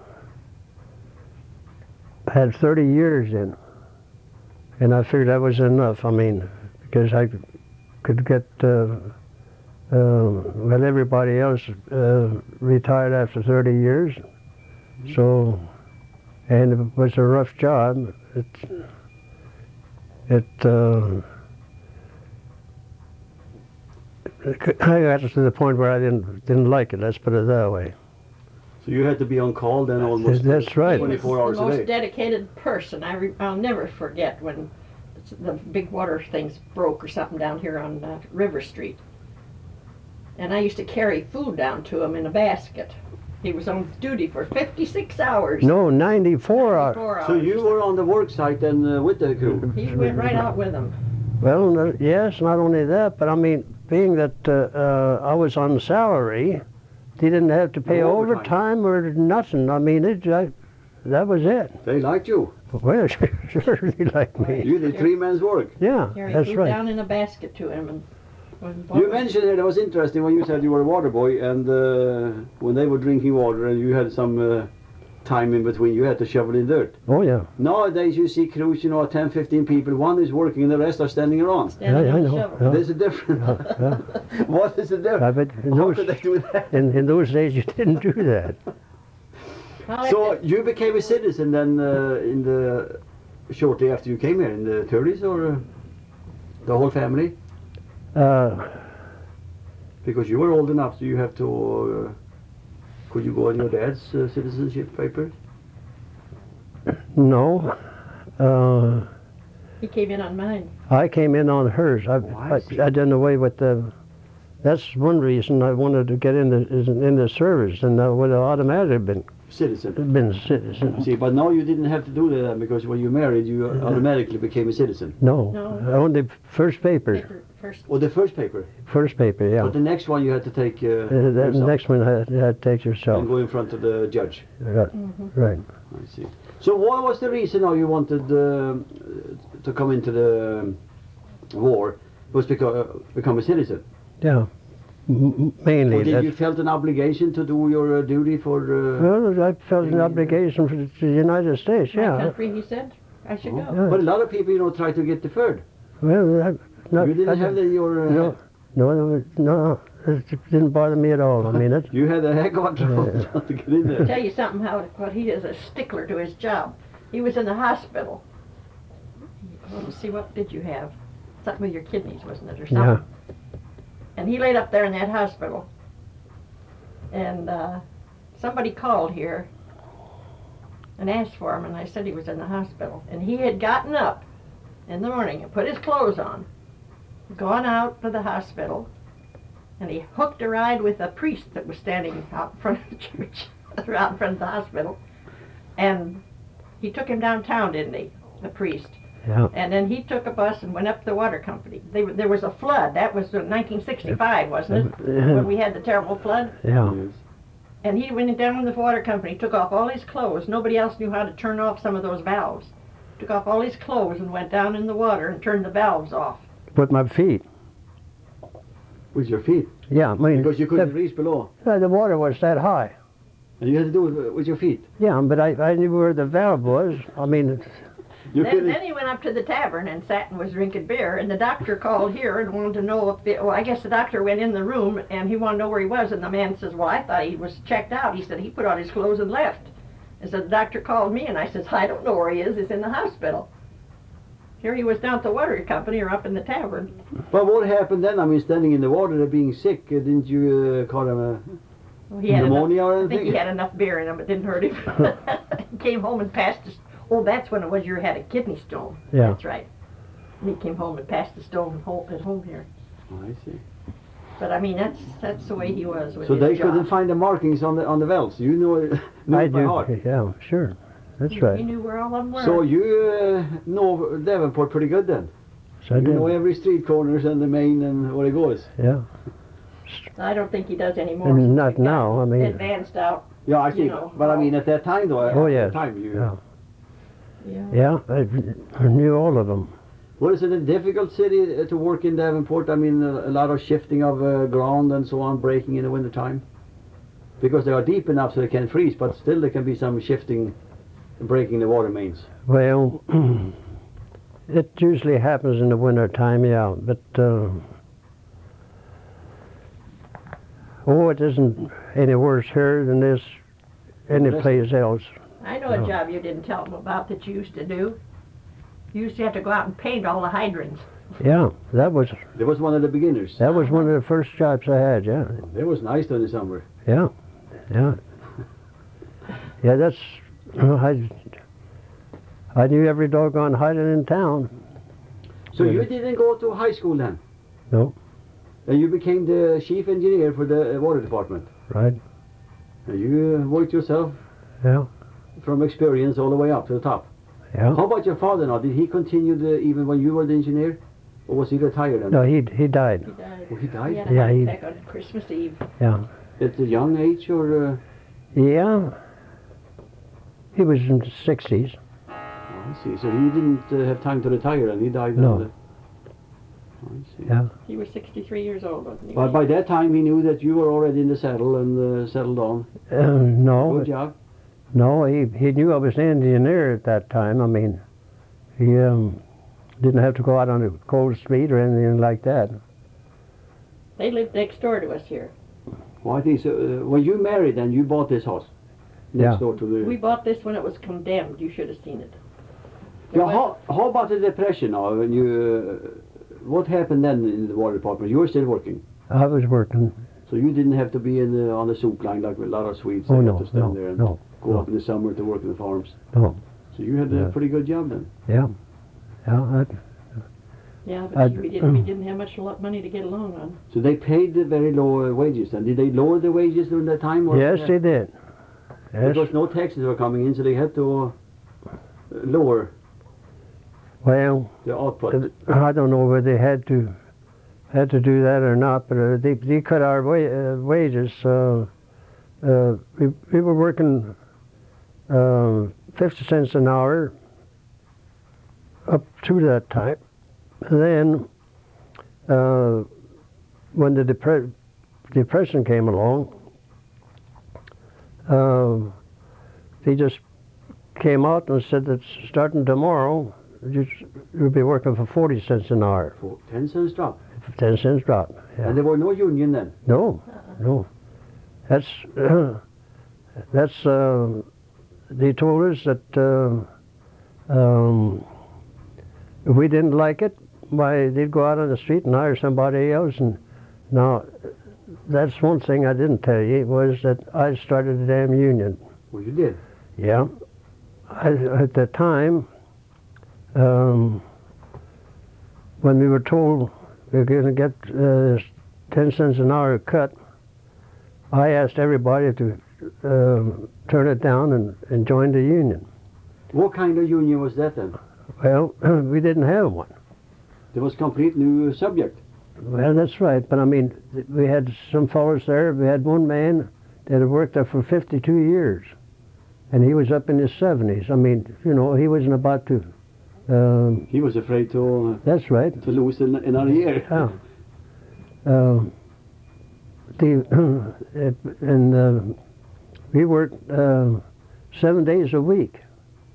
had thirty years in, and I figured that was enough. I mean, because I could get, uh, uh, well, everybody else uh, retired after thirty years. So, and it was a rough job. It, it, uh, I got to the point where I didn't didn't like it. Let's put it that way. So you had to be on call then almost That's right. He was twenty-four hours the a most day. dedicated person. I re- I'll never forget when the big water things broke or something down here on uh, River Street. And I used to carry food down to him in a basket. He was on duty for fifty-six hours. No, ninety-four hours. ninety-four So hours. you were on the work site then uh, with the crew? He went right out with them. Well, no, yes, not only that, but I mean, being that uh, uh, I was on salary, they didn't have to pay No overtime. overtime or nothing. I mean, it, I, that was it. They liked you. Well, sure, they like me. You did three men's work. Yeah, Carry that's food right. down in a basket to him. And when You Bob- mentioned it, it was interesting when you said you were a water boy, and uh, when they were drinking water and you had some uh, time in between, you had to shovel in dirt. Oh, yeah. Nowadays you see crews, you know, ten, fifteen people, one is working and the rest are standing around. standing Yeah, on I the know, shovel. yeah. There's a difference. Yeah, What is the difference? I bet in How those, could they do that? in, in those days you didn't do that. I'll So have to- you became a citizen then uh, in the shortly after you came here in the thirties, or uh, the whole family? Uh, Because you were old enough, so you have to. Uh, could you go on your dad's uh, citizenship papers? no. Uh, he came in on mine. I came in on hers. I, Oh, I I, see. I done away with the. That's one reason I wanted to get in the is in the service, and I would have automatically been Citizen. been citizen. See, but now you didn't have to do that because when you married, you automatically became a citizen. No, No. on the first paper, Paper first. Or the first paper. first paper, yeah. But the next one you had to take uh, Uh, that yourself next one I had, I had to take yourself. and go in front of the judge. Right, Mhm. right. I see. So what was the reason now you wanted uh, to come into the um, war? Was because uh, become a citizen? Yeah, M- m- mainly. Or did that's- you felt an obligation to do your uh, duty for? Uh, Well, I felt an Yeah. obligation for the to the United States. My Yeah. country, he said. I should Oh. go. Yeah. But a lot of people, you know, try to get deferred. Well, I, not, you didn't I have the, your. Uh, No, no, no, no. It didn't bother me at all. I mean it. You had a heck of a trouble Yeah. to get in I'll there. tell you something how what he is a stickler to his job. He was in the hospital. Let me see, what did you have? Something with your kidneys, wasn't it, or something? Yeah. And he laid up there in that hospital. And uh, somebody called here and asked for him, and I said he was in the hospital. And he had gotten up in the morning and put his clothes on, gone out to the hospital, and he hooked a ride with a priest that was standing out in front of the church, or out in front of the hospital. And he took him downtown, didn't he, the priest? Yeah. And then he took a bus and went up to the water company. They, were- there was a flood. That was in nineteen sixty-five, wasn't it? When we had the terrible flood. Yeah. Yes. And he went down in the water company, took off all his clothes. Nobody else knew how to turn off some of those valves. Took off all his clothes and went down in the water and turned the valves off. With my feet. With your feet, Yeah. I mean, because you couldn't the, reach below, uh, the water was that high. and you had to do it with your feet. Yeah, but I, I knew where the valve was. I mean, it, You Then, couldn't. then he went up to the tavern and sat and was drinking beer, and the doctor called here and wanted to know if, the, well, I guess the doctor went in the room and he wanted to know where he was, and the man says, well, I thought he was checked out. He said he put on his clothes and left. And so the doctor called me, and I says, I don't know where he is. He's in the hospital. Here he was down at the water company or up in the tavern. But what happened then? I mean, standing in the water, being sick, uh, didn't you uh, call him a Well, he had pneumonia enough, or I think anything? he had enough beer in him. It didn't hurt him. He came home and passed his, oh, that's when it was you had a kidney stone. Yeah. That's right. And he came home and passed the stone home, at home here. Oh, I see. But I mean, that's that's the way he was with So his they job. couldn't find the markings on the on the valves. You know it, knew I it by do. heart. Yeah, sure. That's He- right. He knew where all of them were. So you uh, know Davenport pretty good then. So I You know did. every street corners and the main and where it goes. Yeah. I don't think he does anymore. And since not he got now, I mean- advanced out. Yeah, I see. You know, but I mean, at that time though. Oh, at yes. the time you. Yeah. Yeah. Yeah, I, I knew all of them. Was it a difficult city uh, to work in Davenport? I mean, a, a lot of shifting of uh, ground and so on, breaking in the winter time. Because they are deep enough so they can freeze, but still there can be some shifting, breaking the water mains. Well, it usually happens in the winter time, yeah. But uh, oh, it isn't any worse here than this any Yes. place else. I know a No. job you didn't tell him about that you used to do. You used to have to go out and paint all the hydrants. Yeah, that was There was one of the beginners. that was one of the first jobs I had. Yeah, It was nice during the summer. yeah, yeah, yeah. That's I. I knew every doggone hydrant in town. So you Really? didn't go to high school then? No. And you became the chief engineer for the uh, water department. Right? And you uh, worked yourself Yeah, from experience all the way up to the top. yeah. How about your father now? Did he continue the, even when you were the engineer? Or was he retired then? No, he he died. He died. Oh, he died? He had a Yeah, heart he- attack on Christmas Eve. Yeah, At a young age or? Uh, yeah. He was in the sixties. oh, I see. So he didn't uh, have time to retire and he died. No. on the- I see. Yeah. He was sixty-three years old, wasn't he? But by that time he knew that you were already in the saddle and uh, settled on. Uh, no, Good job. no. He he knew I was an engineer at that time. I mean, he um, didn't have to go out on the cold street or anything like that. They lived next door to us here. Well, I think so. Uh, when you married then you bought this house next Yeah. door to the... We bought this when it was condemned. You should have seen it. Yeah, how, how about the depression now? When you, uh, what happened then in the water department? You were still working, I was working. so you didn't have to be in the, on the soup line like a lot of Swedes. Oh They no, have to stand no, there and no, go no. up in the summer to work in the farms. No. So you had a Yeah. pretty good job then. Yeah, yeah. I, Yeah, but I'd- we didn't. We didn't have much lo- money to get along on. So they paid the very low uh, wages then. Did they lower the wages during that time? or- yes, they did. Yes. Because no taxes were coming in, so they had to uh, lower Well, the output. uh, I don't know whether they had to had to do that or not, but uh, they they cut our wa- uh, wages. Uh, uh, we we were working uh, fifty cents an hour up to that time. And then uh, when the depre- depression came along, uh, they just came out and said that starting tomorrow, you- you'll be working for forty cents an hour. For ten cents drop. ten cents drop. Yeah. And there were no union then. No, no. That's, that's, uh, they told us that uh, um, if we didn't like it, why, they'd go out on the street and hire somebody else. And now, that's one thing I didn't tell you, was that I started the damn union. Well, you did. Yeah. I, at the time, um, when we were told we were going to get uh, ten cents an hour cut, I asked everybody to uh, turn it down and, and join the union. What kind of union was that then? Well, we didn't have one. It was complete new subject. Well, that's right, but I mean, th- we had some fellows there. We had one man that had worked there for fifty-two years, and he was up in his seventies. I mean, you know, he wasn't about to. Um, He was afraid to that's right. uh, to lose an, another year. Yeah. Um, the it, and uh, we worked uh, seven days a week.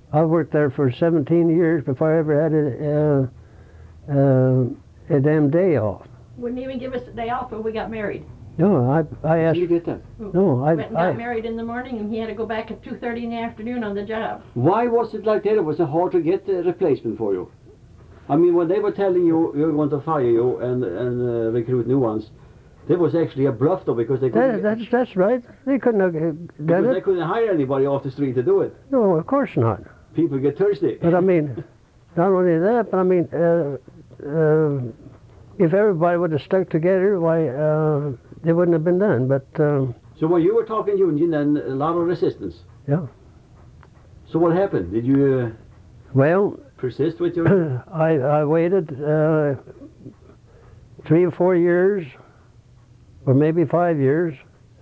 I worked there for seventeen years before I ever had a, uh, uh, a damn day off. Wouldn't even give us a day off when we got married. No, I, I Did asked, you get that? no, I, Went and got I, married in the morning, and he had to go back at two thirty in the afternoon on the job. Why was it like that? Was it hard to get a replacement for you? I mean, when they were telling you you're going to fire you and, and uh, recruit new ones, that was actually a bluff though, because they couldn't, that, that's, that's right. They couldn't have done because they it. couldn't hire anybody off the street to do it. No, of course not. People get thirsty. But I mean, not only that, but I mean, uh, uh, if everybody would have stuck together, why, uh, they wouldn't have been done. But, um, So when you were talking union, then a lot of resistance. Yeah. So what happened? Did you uh, well, persist with your... I, I waited uh, three or four years, or maybe five years,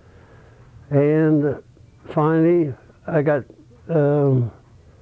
and finally I got um,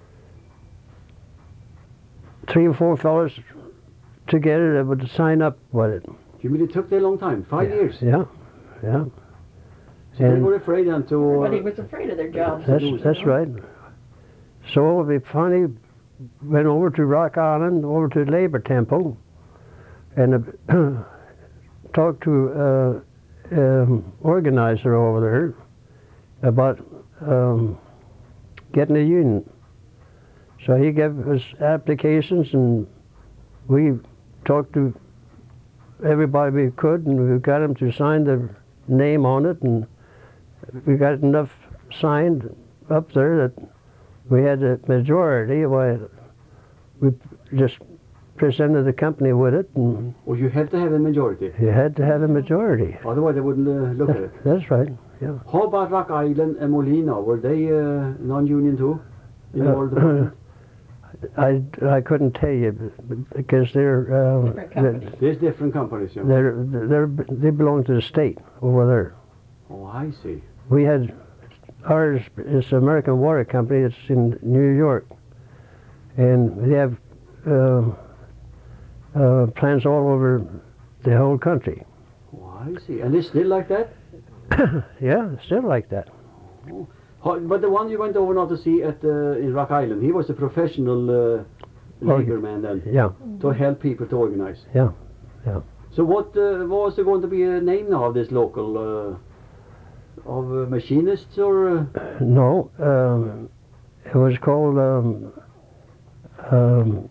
three or four fellows together that would sign up with it. You mean it took that long time? Five yeah. years? Yeah, yeah. So they And- were afraid then to... Everybody Uh, was afraid of their jobs. That's you that's know? right. So we finally went over to Rock Island, over to Labor Temple, and uh, talked to uh, um, organizer over there about um, getting a union. So he gave us applications, and we talked to everybody we could, and we got them to sign their name on it, and we got enough signed up there that we had a majority. Why, we just presented the company with it, and Well, you have to have a majority. you had to have a majority. Otherwise they wouldn't uh, look at it. That's right, yeah. How about Rock Island and Molina? Were they uh, non-union too? In the old department? I, I couldn't tell you because they're uh, Different companies. There's different companies, yeah. they're, they're they belong to the state over there. Oh, I see. We had ours is American Water Company. It's in New York, and they have uh, uh, plants all over the whole country. Oh, I see. And it's still like that? Yeah, still like that. How, but the one you went over now to see at uh, in Rock Island, he was a professional uh, Oh, labor man then, Yeah, to help people to organize. yeah, yeah. So what uh, was there going to be a name now of this local, uh, of uh, machinists or? Uh, No, um, it was called um, um,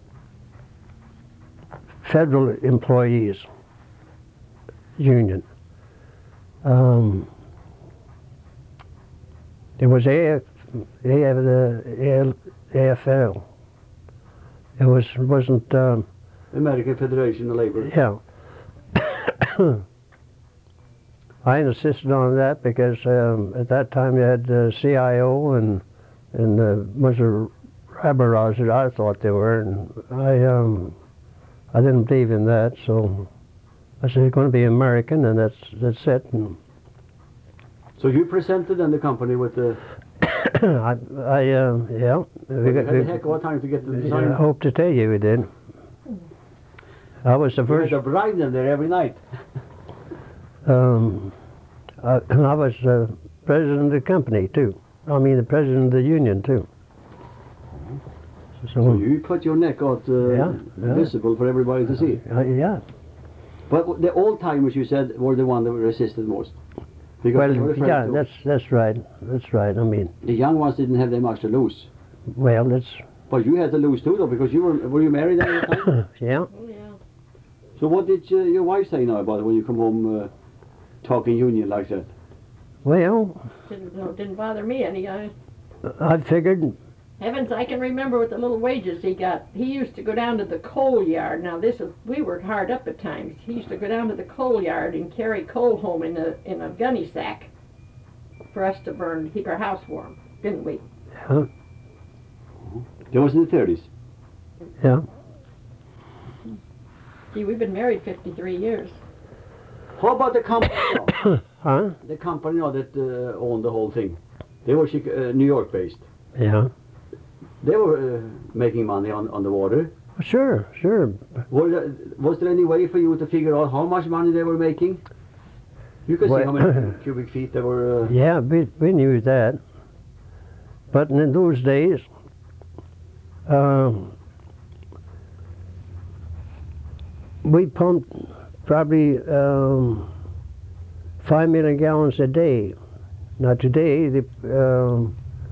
Federal Employees Union. Um, it was A F, A F, uh, A F L. It was wasn't um, American Federation of Labor. yeah. I insisted on that because um, at that time you had uh, C I O and and uh, bunch of rabble-rousers that I thought they were, and I um, I didn't believe in that, so I said it's going to be American, and that's that's it. And So you presented then the company with the. I I um, yeah. We you got, had a we, heck of a time to get the I design. hope to tell you we did. I was the You first. had to bribe them there every night. Um, I, I was uh, president of the company too. I mean, the president of the union too. So, So you put your neck out uh, Yeah, yeah. visible for everybody to see. uh, yeah. But the old timers, you said, were the one that resisted most. Because they were Well, afraid yeah, to- that's that's right. That's right. I mean, the young ones didn't have that much to lose. well, that's But you had to lose too, though, because you were were you married at the time? yeah. Oh, yeah. So what did uh, your wife say now about it when you come home uh, talking union like that? Well, Didn't, no, didn't bother me any. I, I figured. heavens, I can remember with the little wages he got. He used to go down to the coal yard. Now this is, we worked hard up at times. He used to go down to the coal yard and carry coal home in a in a gunny sack for us to burn to keep our house warm, didn't we? Yeah, That was in the thirties. yeah. Gee, we've been married fifty-three years. How about the company now? Huh? The company now that uh, owned the whole thing? They were Chica- uh, New York based. Yeah. They were uh, making money on, on the water. Sure, sure. Was there, was there any way for you to figure out how much money they were making? You could see how Well- many cubic feet they were. Uh, Yeah, we we knew that. But in those days, Um, we pumped probably um, five million gallons a day. Now today, the, um,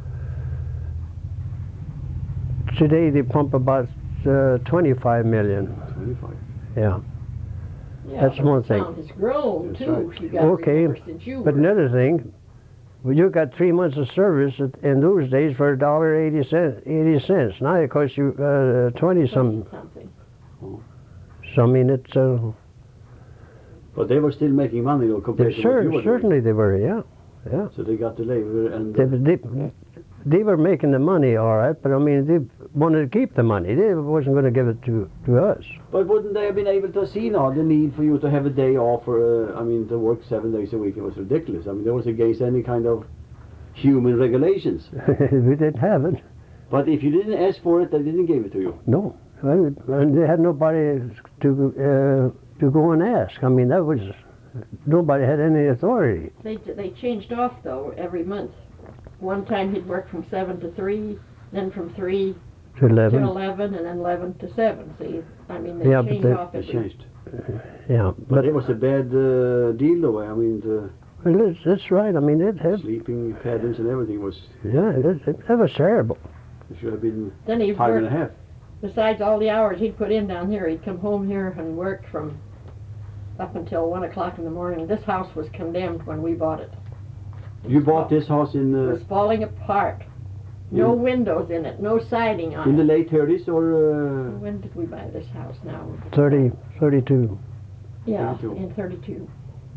today they pump about uh, twenty-five million. twenty-five. Yeah. Yeah, That's but one the thing. town has grown That's too. right. You gotta Okay, remember since you But were. another thing, well, you got three months of service at- in those days for a dollar eighty cents. Eighty cents. Now it costs you uh, twenty some. Something. So I mean, it's uh, But they were still making money though compared they, to sure, what you were doing. certainly they were. Yeah, yeah. So they got the labor and They, uh, they, they were making the money all right, but I mean, they wanted to keep the money. They wasn't going to give it to to us. but wouldn't they have been able to see now the need for you to have a day off for uh, I mean to work seven days a week? It was ridiculous. I mean there was against any kind of human regulations. We didn't have it. But if you didn't ask for it, they didn't give it to you. No, and and they had nobody to uh, to go and ask. I mean, that was nobody had any authority. They they changed off though every month. One time he'd work from seven to three, then from three To eleven. to eleven, and then eleven to seven. See, I mean they Yeah, but changed they- off They every. changed. Yeah, But but it was a bad uh, deal though. I mean the well, that's, that's right. I mean, it had, sleeping patterns and everything was, yeah, it, it, that was terrible. it should have been Then he'd time and a work. half. Besides all the hours he'd put in down here, he'd come home here and work from up until one o'clock in the morning. This house was condemned when we bought it. It You was bought fall- this house in It uh, was falling apart. No in, windows in it, no siding on in the it. late thirties or uh, When did we buy this house now? Thirty, thirty-two. Yeah, thirty-two. in thirty-two.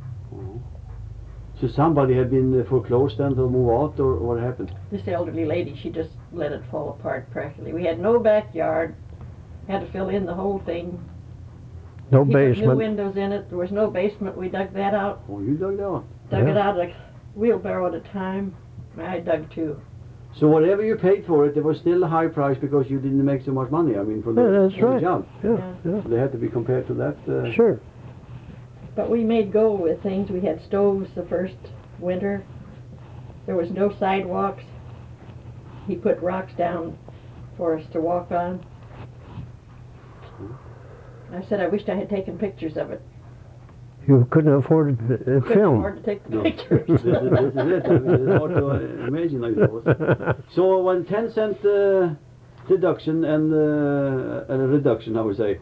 so somebody had been uh, foreclosed then to move out or what happened? This elderly lady, she just let it fall apart practically. We had no backyard, had to fill in the whole thing. No He put new basement. windows in it, there was no basement, we dug that out. Oh, you dug that one. Dug Yeah. it out a wheelbarrow at a time. I dug two. So whatever you paid for it, there was still a high price because you didn't make so much money. I mean, for the, Yeah, that's for the right. job. Yeah, yeah. They had to be compared to that. Uh, Sure. But we made go with things. We had stoves the first winter. There was no sidewalks. He put rocks down for us to walk on. I said I wished I had taken pictures of it. You couldn't afford a Couldn't film. afford to take the No. pictures. this, is, this is it. I mean, it's hard to uh, imagine, I suppose. So when ten cent uh, deduction and uh, a reduction, I would say,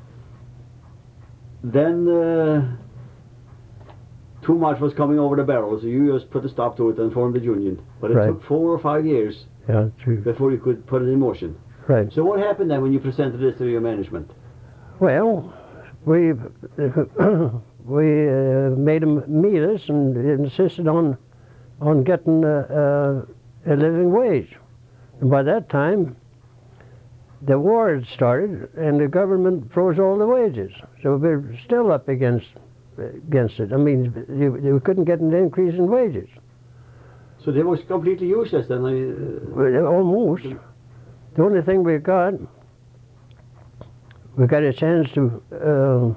then uh, too much was coming over the barrel, so you just put a stop to it and formed the union. But it Right. took four or five years Yeah, true. before you could put it in motion. Right. So what happened then when you presented this to your management? Well, we we uh, made them meet us and insisted on on getting a, a, a living wage. And by that time, the war had started, and the government froze all the wages. So we we're still up against against it. I mean, you, you couldn't get an increase in wages. So they was completely useless then. I, Well, almost. The only thing we got, we got a chance to uh,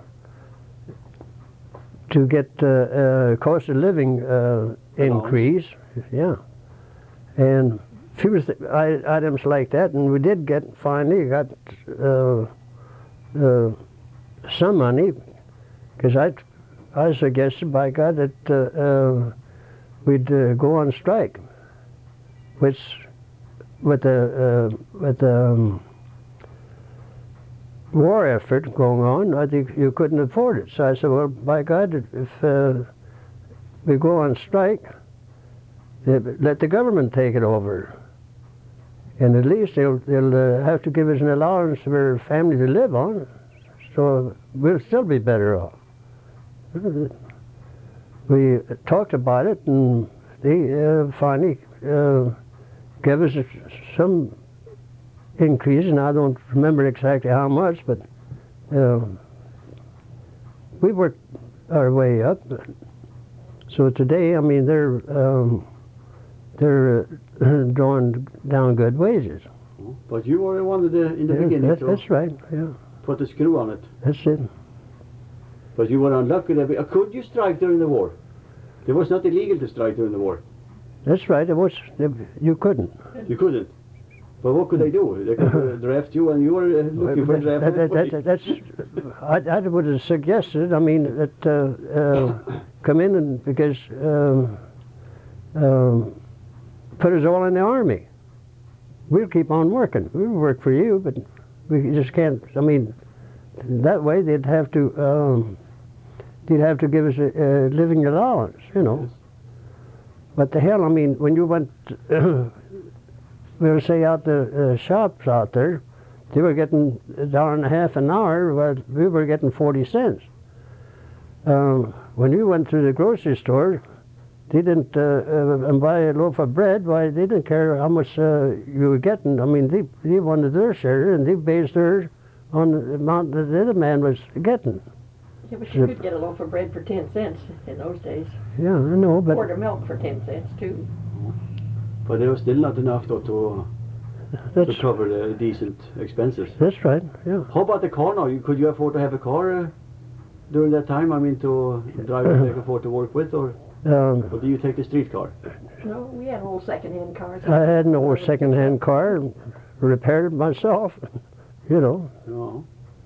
to get uh, uh, cost of living uh, increase, yeah, and few th- i- items like that, and we did get finally got uh, uh, some money, because I I suggested, by God, that uh, uh, we'd uh, go on strike, which with the uh, with the um, war effort going on, I think you couldn't afford it. So I said, well, by God, if uh, we go on strike, they, let the government take it over, and at least they'll they'll uh, have to give us an allowance for a family to live on, so we'll still be better off. We talked about it, and they uh, finally uh, gave us some increase, and I don't remember exactly how much, but uh, we worked our way up. So today, I mean, they're um, they're uh, drawing down good wages. but you were one of the in the Yeah, beginning that, to that's right. Yeah, put the screw on it. that's it. But you were unlucky. That uh, could you strike during the war? It was not illegal to strike during the war. That's right. It was. You couldn't. You couldn't. But what could they do? They could uh, draft you, and you were uh, looking for a draft. That- that- anyway. that- that's, I, I would have suggested, I mean, that uh, uh, come in and, because um, um, put us all in the army. We'll keep on working. We'll work for you, but we just can't, I mean, that way they'd have to, um, they'd have to give us a, a living allowance, you know. Yes. But the hell, I mean, when you went, we'll say out the uh, shops out there, they were getting a dollar and a half an hour, while we were getting forty cents. Um, when you went to the grocery store, they didn't uh, uh, and buy a loaf of bread. Why, they didn't care how much uh, you were getting. I mean, they they wanted their share, and they based theirs on the amount that the other man was getting. Yeah, but you could get a loaf of bread for ten cents in those days. Yeah, I know, but Quart of milk for ten cents too. But it was still not enough though, to, that's to cover the decent expenses. that's right. Yeah. How about the car now? You, could you afford to have a car uh, during that time? I mean, to drive and take afford to work with, or, Um, or do you take the street car? No, we had old second-hand cars. I had an old second-hand car, and repaired it myself. You know. No.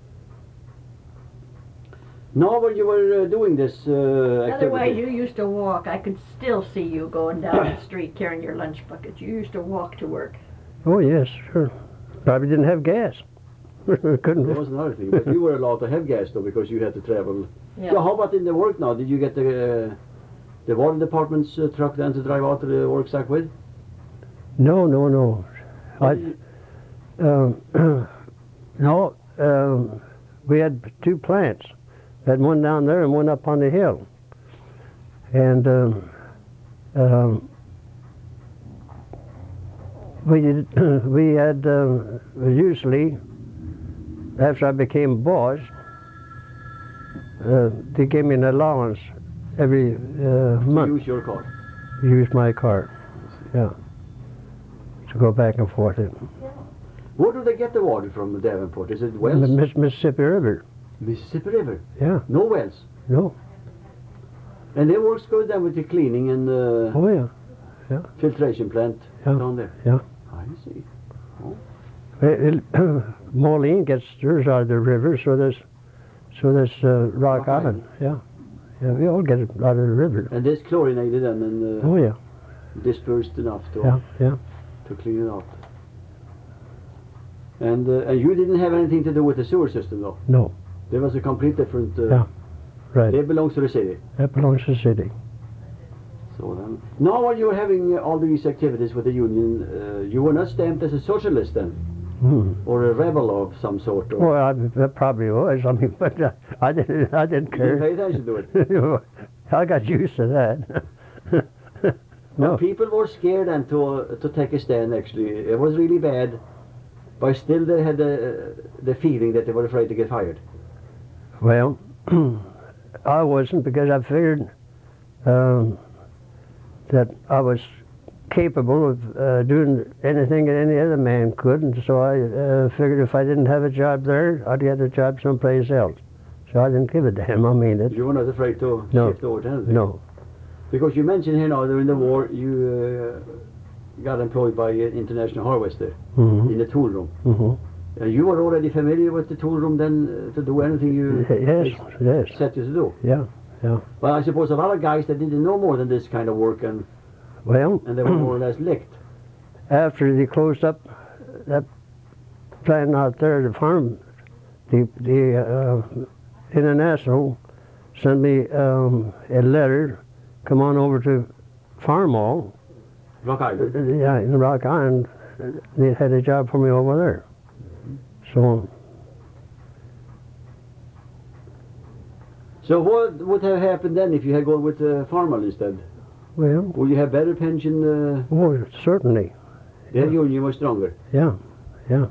Now, when you were uh, doing this uh, The other way, activity, you used to walk. I could still see you going down the street carrying your lunch bucket. You used to walk to work. Oh yes, sure. Probably didn't have gas. Couldn't. that was another thing. But you were allowed to have gas though, because you had to travel. Yeah. So how about in the work now? Did you get the uh, the water department's uh, truck then to drive out to the work site with? No, no, no. How I, did you- um, no, um, we had two plants. Had one down there and one up on the hill. And um, um, we did, we had um, usually, after I became boss, uh, they gave me an allowance every uh, to month. use your car? to use my car, yeah, to go back and forth. Where do they get the water from, Davenport? Is it wells? The Miss- Mississippi River. Mississippi River? Yeah. No wells? No. And it works good then with the cleaning and uh, Oh yeah. filtration plant Yeah. down there? Yeah. I see. It, it, Moline gets hers out of the river, so there's, so there's uh, Rock Rock Island. Island. Yeah. Yeah. We all get it out of the river. And this chlorinated then and uh, Oh yeah. dispersed enough to Yeah. Yeah. to clean it out. And uh, and you didn't have anything to do with the sewer system though? No. There was a complete different... Uh, Yeah. Right. It belongs to the city. That belongs to the city. So then, now when you were having uh, all these activities with the union, uh, you were not stamped as a socialist then? Hmm. Or a rebel of some sort? Or Well, I, I probably was. I mean, but uh, I didn't. I didn't you didn't pay care. attention to it? I got used to that. But No. people were scared and to, uh, to take a stand actually. It was really bad. But still they had the, the feeling that they were afraid to get fired. Well, I wasn't, because I figured um, that I was capable of uh, doing anything that any other man could, and so I uh, figured if I didn't have a job there, I'd get a job someplace else. So I didn't give a damn. I mean it. You were not afraid to No. shift over to anything? No. Because you mentioned here now during the war you uh, got employed by uh, International Harvester Mm-hmm. in the tool room. Mm-hmm. Uh, you were already familiar with the tool room then uh, to do anything you Yes. Yes. set you to do? Yeah. Yeah. Well, I suppose a lot of guys that didn't know more than this kind of work and, Well. and they were more or less licked. After they closed up that plant out there, the farm, the the uh, International sent me um, a letter. Come on over to Farmall. Rock Island. Uh, Yeah, in Rock Island, they had a job for me over there. So So what would have happened then if you had gone with uh, Farmall instead? well, Would you have better pension? Uh, oh, certainly, their union was stronger. yeah, yeah.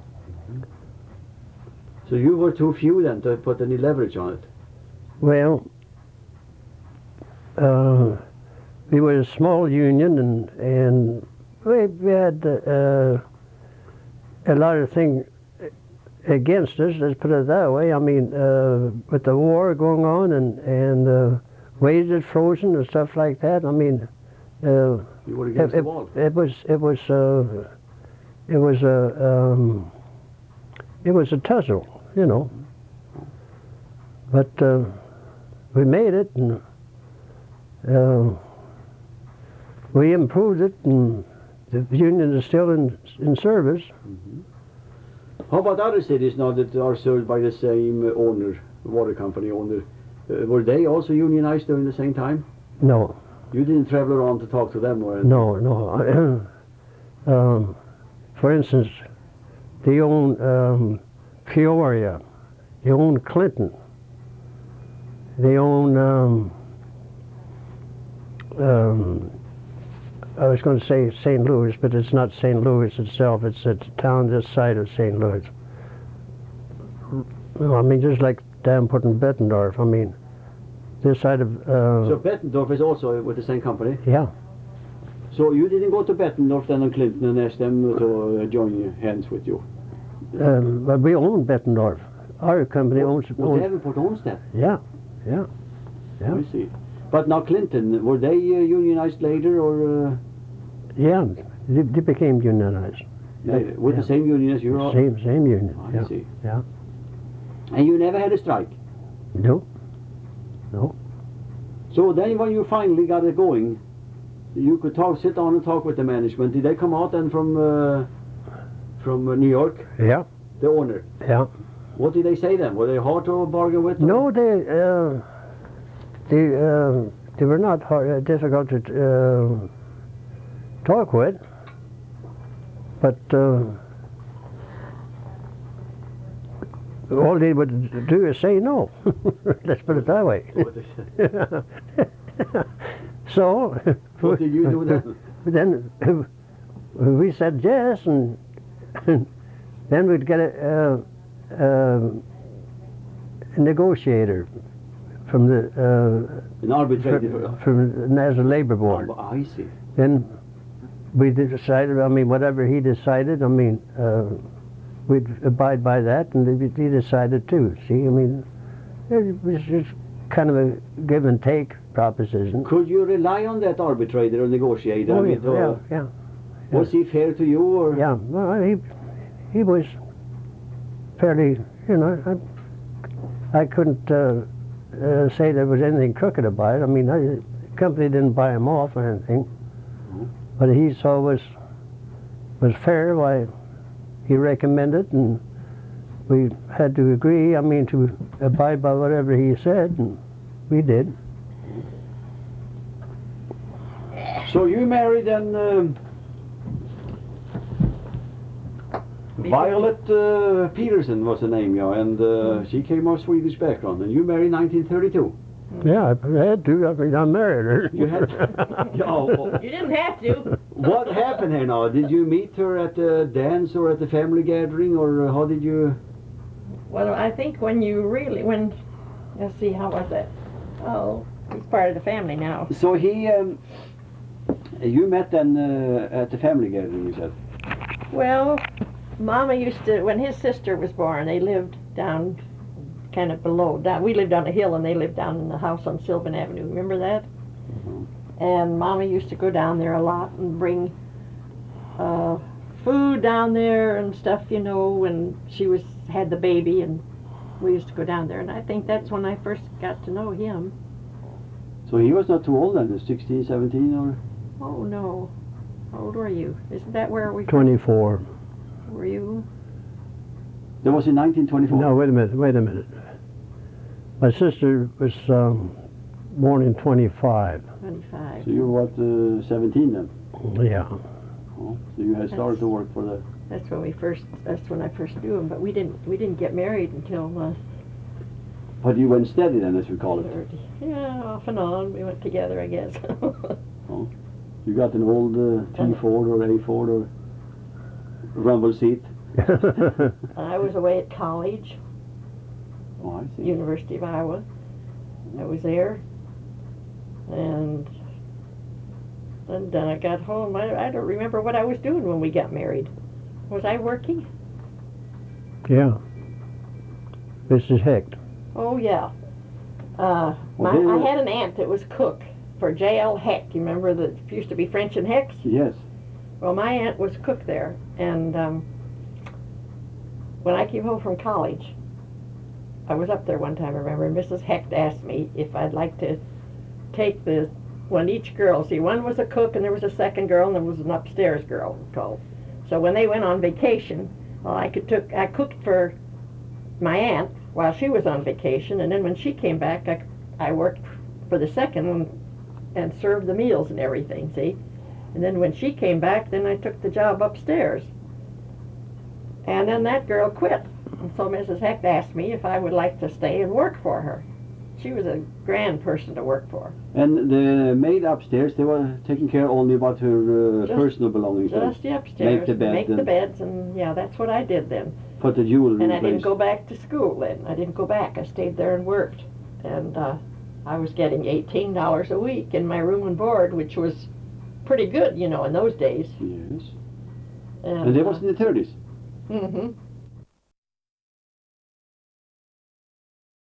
So you were too few then to put any leverage on it. Well, uh, we were a small union, and and we, we had uh, a lot of things against us. Let's put it that way. I mean, uh, with the war going on and and uh, wages frozen and stuff like that. I mean, uh, You were it, against it, the wall. it was it was uh, it was a um, it was a tussle, you know. But uh, we made it, and uh, we improved it, and the union is still in in service. Mm-hmm. How about other cities now that are served by the same uh, owner, water company owner? Uh, were they also unionized during the same time? No, You didn't travel around to talk to them, or anything? no, no. um, for instance, they own um, Peoria, they own Clinton, they own. Um, um, I was going to say Saint Louis, but it's not Saint Louis itself. It's a town this side of Saint Louis. Well, I mean, just like Davenport and Bettendorf. I mean, this side of. Uh, So Bettendorf is also with the same company? yeah. So you didn't go to Bettendorf then and Clinton and ask them to uh, join hands with you? Um, but we own Bettendorf. Our company owns. Well, owns Davenport owns that? yeah, yeah, yeah, I see. But now Clinton, were they uh, unionized later, or uh, yeah. They, they became unionized. they- with yeah. the same union as you are? Same, same union. I yeah. see. Yeah. And you never had a strike? No. So then when you finally got it going, you could talk, sit down and talk with the management. Did they come out then from uh, from uh, New York, Yeah. the owner? Yeah. What did they say then? Were they hard to bargain with? No, they uh, they uh, they were not hard, uh, difficult to uh, talk with, but uh, all they would do is say no. Let's put it that way. So What did you do then? then we said yes, and then we'd get a, uh, uh, a negotiator from the uh, An arbitrator? from, from the National Labor Board. Oh, I see. Then we decided. I mean, whatever he decided, I mean, uh, we'd abide by that, and he decided too. See, I mean, it was just kind of a give and take proposition. Could you rely on that arbitrator or negotiator? Oh, I yeah, mean, to- yeah, yeah. Was he fair to you, or? Yeah, well, he he was fairly, you know, I, I couldn't uh, uh, say there was anything crooked about it. I mean, I, the company didn't buy him off or anything, Mhm. but he saw was was fair. Why he recommended, and we had to agree. I mean, to abide by whatever he said, and we did. So you married then um, Violet uh, Peterson was the name, yeah, and uh, she came of Swedish background, and you married nineteen thirty-two. Yeah, I had to. I mean, I married her. You had Yeah, oh, You didn't have to. what happened here now? Did you meet her at the dance or at the family gathering, or uh, how did you? Well, I think when you really, when, let's see, how was that? Oh, he's part of the family now. So he, um, you met then uh, at the family gathering, you said. Well, Mama used to, when his sister was born, they lived down kind of below. Down, we lived on a hill and they lived down in the house on Sylvan Avenue. Remember that? Mhm. And Mama used to go down there a lot and bring uh, food down there and stuff, you know, when she was had the baby, and we used to go down there. And I think that's when I first got to know him. So he was not too old then, sixteen, seventeen, or? Oh no, how old were you? Isn't that where we Twenty-four. were you? That was in nineteen twenty-four. No, wait a minute, wait a minute. My sister was um, born in twenty-five. Twenty-five. So you were what, uh, seventeen then? Yeah. Oh, so you had started to work for the. That's when we first. That's when I first knew him. But we didn't. We didn't get married until uh, But you went steady then, as we call it. thirty. Yeah, off and on. We went together, I guess. You got an old uh, T Ford or A Ford or rumble seat. I was away at college, Oh, I see. University of Iowa. I was there, and and then I got home. I, I don't remember what I was doing when we got married. Was I working? Yeah. Missus Hecht. Oh yeah. Uh, my, Well, then- I had an aunt that was cook for J L Heck. You remember that used to be French and Heck's? Yes. Well, my aunt was cook there, and um, when I came home from college, I was up there one time, I remember, and Missus Hecht asked me if I'd like to take the, one each girl, see, one was a cook, and there was a second girl, and there was an upstairs girl called. So when they went on vacation, well, I could took, I cooked for my aunt while she was on vacation, and then when she came back, I, I worked for the second one and served the meals and everything, see? And then when she came back, then I took the job upstairs. And then that girl quit. And so Missus Hecht asked me if I would like to stay and work for her. She was a grand person to work for. And the maid upstairs, they were taking care only about her uh, Just- personal belongings. and Just the upstairs. Make the bed Make the and- beds, and yeah, that's what I did then. Put the jewelry And in I place. didn't go back to school then. I didn't go back. I stayed there and worked. And uh, I was getting eighteen dollars a week in my room and board, which was pretty good, you know, in those days. Yes. And, And that uh, was in the thirties. Mm-hmm.